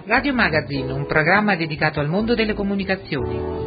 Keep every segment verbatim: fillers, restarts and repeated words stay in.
Radio Magazine, un programma dedicato al mondo delle comunicazioni.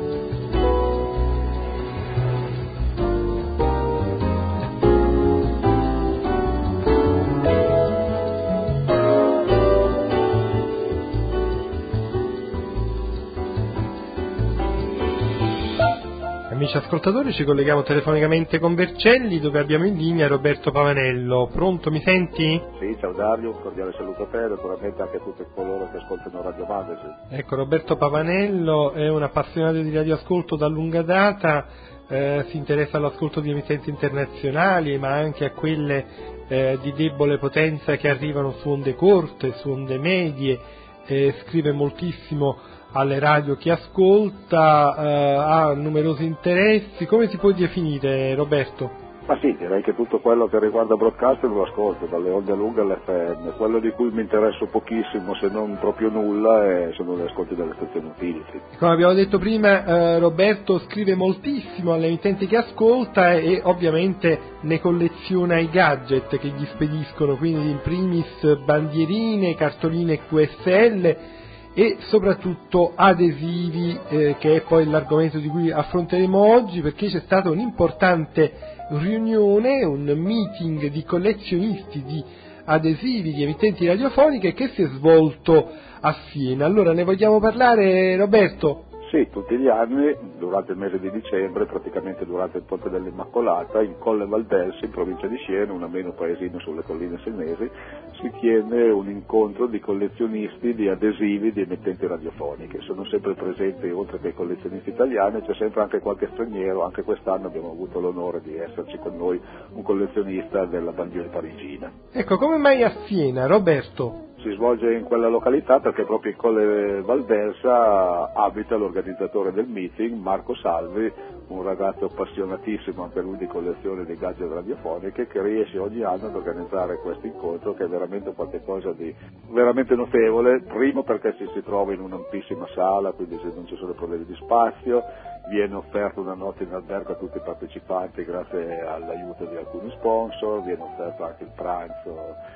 Amici ascoltatori, ci colleghiamo telefonicamente con Vercelli, dove abbiamo in linea Roberto Pavanello. Pronto, mi senti? Sì, ciao Dario, un cordiale saluto a te e naturalmente anche a tutti coloro che ascoltano Radio Magazine. Ecco, Roberto Pavanello è un appassionato di radioascolto da lunga data, eh, si interessa all'ascolto di emittenti internazionali, ma anche a quelle eh, di debole potenza che arrivano su onde corte, su onde medie, eh, scrive moltissimo alle radio che ascolta, eh, ha numerosi interessi. Come si può definire, Roberto? Ma sì, direi che tutto quello che riguarda broadcasting lo ascolto, dalle onde lunghe all'F M. Quello di cui mi interesso pochissimo, se non proprio nulla, è, sono gli ascolti delle stazioni utility. Come abbiamo detto prima, eh, Roberto scrive moltissimo alle emittenti che ascolta e ovviamente ne colleziona i gadget che gli spediscono, quindi in primis bandierine, cartoline Q S L e soprattutto adesivi, eh, che è poi l'argomento di cui affronteremo oggi, perché c'è stata un'importante riunione, un meeting di collezionisti di adesivi, di emittenti radiofoniche che si è svolto a Siena. Allora, ne vogliamo parlare, Roberto? Sì, tutti gli anni, durante il mese di dicembre, praticamente durante il Ponte dell'Immacolata, in Colle Valdelsi, in provincia di Siena, un ameno paesino sulle colline senesi, si tiene un incontro di collezionisti di adesivi di emittenti radiofoniche. Sono sempre presenti, oltre che i collezionisti italiani, c'è sempre anche qualche straniero. Anche quest'anno abbiamo avuto l'onore di esserci con noi un collezionista della bandiera parigina. Ecco, come mai a Siena, Roberto? Si svolge in quella località perché proprio in Colle Valdelsa abita l'organizzatore del meeting, Marco Salvi, un ragazzo appassionatissimo anche lui di collezione di gadget radiofoniche, che riesce ogni anno ad organizzare questo incontro, che è veramente qualcosa di veramente notevole. Primo perché ci si trova in un'ampissima sala, quindi non ci sono problemi di spazio, viene offerta una notte in albergo a tutti i partecipanti grazie all'aiuto di alcuni sponsor, viene offerto anche il pranzo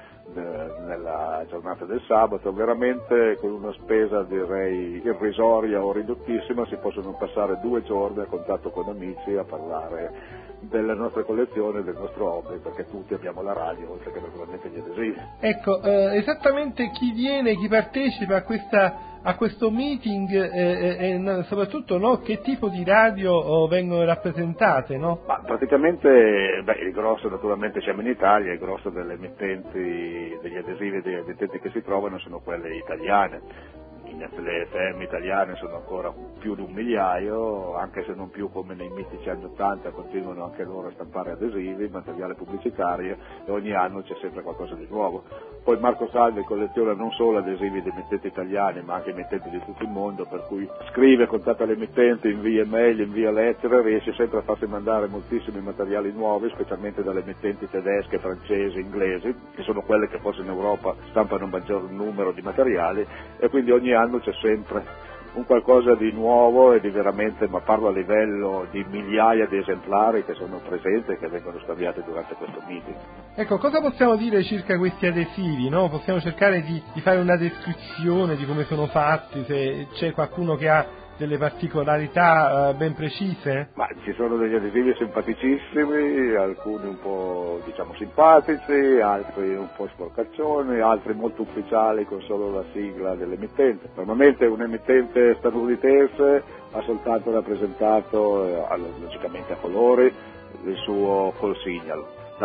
nella giornata del sabato. Veramente con una spesa direi irrisoria o ridottissima si possono passare due giorni a contatto con amici a parlare della nostra collezione, del nostro hobby, perché tutti abbiamo la radio oltre che naturalmente gli adesivi. Ecco, eh, esattamente chi viene, chi partecipa a questa a questo meeting e eh, eh, soprattutto no, che tipo di radio oh, vengono rappresentate, no? Ma praticamente beh, il grosso naturalmente siamo in Italia, il grosso delle emittenti, degli adesivi degli emittenti che si trovano sono quelle italiane. Le F M italiane sono ancora più di un migliaio, anche se non più come nei mitici anni ottanta, continuano anche loro a stampare adesivi, materiale pubblicitario, e ogni anno c'è sempre qualcosa di nuovo. Poi Marco Salvi colleziona non solo adesivi di emittenti italiani, ma anche emittenti di tutto il mondo, per cui scrive, contatta l'emittente, invia mail, invia lettere, riesce sempre a farsi mandare moltissimi materiali nuovi, specialmente dalle emittenti tedesche, francesi, inglesi, che sono quelle che forse in Europa stampano un maggior numero di materiali, e quindi ogni anno c'è sempre un qualcosa di nuovo e di veramente, ma parlo a livello di migliaia di esemplari che sono presenti e che vengono scambiati durante questo meeting. Ecco, cosa possiamo dire circa questi adesivi, no? Possiamo cercare di, di fare una descrizione di come sono fatti, se c'è qualcuno che ha delle particolarità uh, ben precise? Ma ci sono degli adesivi simpaticissimi, alcuni un po' diciamo simpatici, altri un po' sporcaccioni, altri molto ufficiali con solo la sigla dell'emittente. Normalmente un emittente statunitense ha soltanto rappresentato, eh, logicamente a colori, il suo call signal,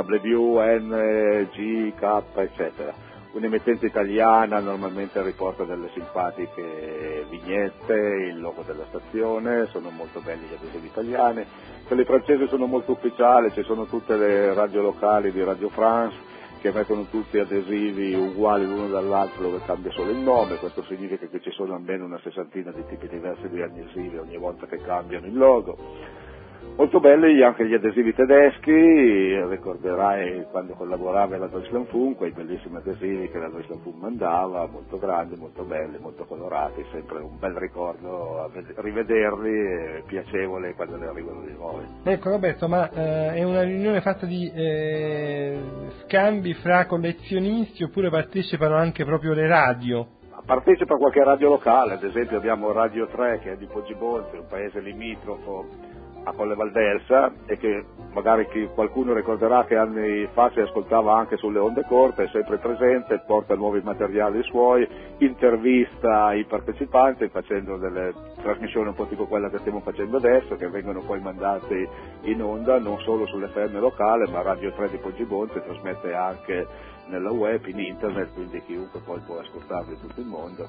W, N, G, K, eccetera. Un'emittente italiana normalmente riporta delle simpatiche vignette, il logo della stazione, sono molto belli gli adesivi italiani. Quelli francesi sono molto ufficiali, ci sono tutte le radio locali di Radio France che mettono tutti adesivi uguali l'uno dall'altro dove cambia solo il nome. Questo significa che ci sono almeno una sessantina di tipi diversi di adesivi ogni volta che cambiano il logo. Molto belli anche gli adesivi tedeschi, ricorderai quando collaborava la Deutschlandfunk, quei bellissimi adesivi che la Deutschlandfunk mandava, molto grandi, molto belli, molto colorati, sempre un bel ricordo a rivederli, e piacevole quando ne arrivano di nuovi. Ecco Roberto, ma eh, è una riunione fatta di eh, scambi fra collezionisti oppure partecipano anche proprio le radio? partecipa qualche radio locale, ad esempio abbiamo Radio tre che è di Poggibonsi, un paese limitrofo a Colle Valdelsa, e che magari chi, qualcuno ricorderà che anni fa si ascoltava anche sulle onde corte, è sempre presente, porta nuovi materiali suoi, intervista i partecipanti facendo delle trasmissioni un po' tipo quella che stiamo facendo adesso, che vengono poi mandate in onda non solo sull'F M locale, ma Radio tre di Poggibonsi trasmette anche nella web, in internet, quindi chiunque poi può ascoltarlo in tutto il mondo.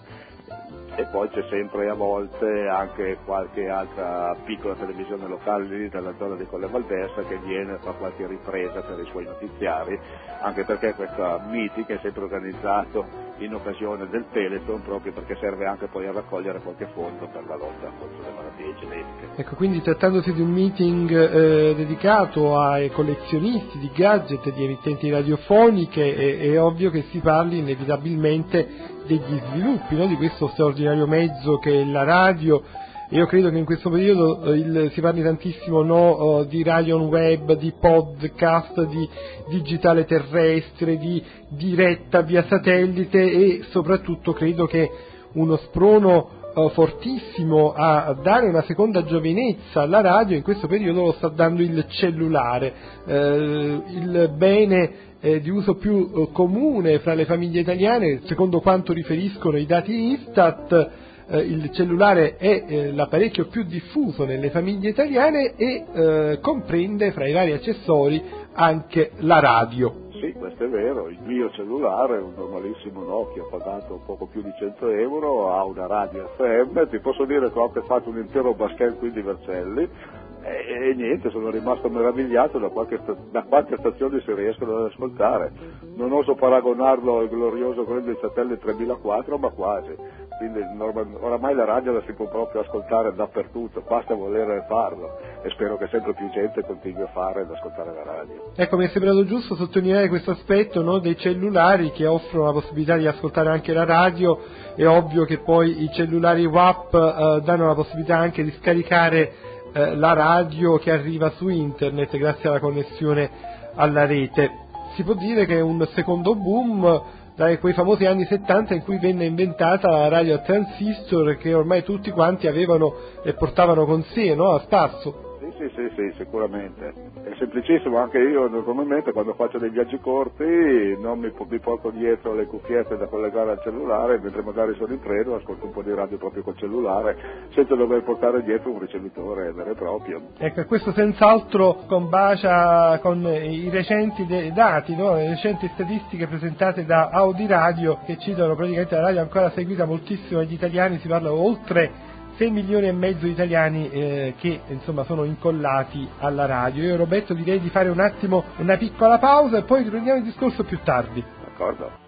E poi c'è sempre a volte anche qualche altra piccola televisione locale lì dalla zona di Colle Valdelsa che viene a fare qualche ripresa per i suoi notiziari, anche perché questa meeting è sempre organizzato in occasione del Telethon, proprio perché serve anche poi a raccogliere qualche fondo per la lotta contro le malattie genetiche. Ecco, quindi trattandosi di un meeting eh, dedicato ai collezionisti di gadget e di emittenti radiofoniche, è, è ovvio che si parli inevitabilmente degli sviluppi, no, di questo straordinario mezzo che è la radio. Io credo che in questo periodo eh, il, si parli tantissimo no, uh, di radio on web, di podcast, di digitale terrestre, di diretta via satellite, e soprattutto credo che uno sprono uh, fortissimo a dare una seconda giovinezza alla radio in questo periodo lo sta dando il cellulare, uh, il bene Eh, di uso più eh, comune fra le famiglie italiane. Secondo quanto riferiscono i dati Istat, eh, il cellulare è eh, l'apparecchio più diffuso nelle famiglie italiane e eh, comprende fra i vari accessori anche la radio. Sì, questo è vero, il mio cellulare è un normalissimo Nokia pagato poco più di cento euro, ha una radio F M, ti posso dire che ho anche fatto un intero basket qui di Vercelli. E, e niente, sono rimasto meravigliato da, qualche, da quante stazioni si riescono ad ascoltare. Non oso paragonarlo al glorioso quello del satellite tremilaquattro, ma quasi. Quindi normal, oramai la radio la si può proprio ascoltare dappertutto, basta voler farlo, e spero che sempre più gente continui a fare ad ascoltare la radio. Ecco, mi è sembrato giusto sottolineare questo aspetto, no, dei cellulari che offrono la possibilità di ascoltare anche la radio. È ovvio che poi i cellulari W A P eh, danno la possibilità anche di scaricare la radio che arriva su internet grazie alla connessione alla rete. Si può dire che è un secondo boom da quei famosi anni settanta in cui venne inventata la radio a transistor, che ormai tutti quanti avevano e portavano con sé, no, a spasso. Sì, sì, sì, sì, sicuramente. È semplicissimo, anche io normalmente quando faccio dei viaggi corti non mi, mi porto dietro le cuffiette da collegare al cellulare, mentre magari sono in treno ascolto un po' di radio proprio col cellulare, senza dover portare dietro un ricevitore vero e proprio. Ecco, questo senz'altro combacia con i recenti dati, no? Le recenti statistiche presentate da Audi Radio, che citano praticamente la radio ancora seguita moltissimo dagli italiani. Si parla oltre sei milioni e mezzo di italiani eh, che insomma sono incollati alla radio. Io, Roberto, direi di fare un attimo una piccola pausa e poi riprendiamo il discorso più tardi. D'accordo.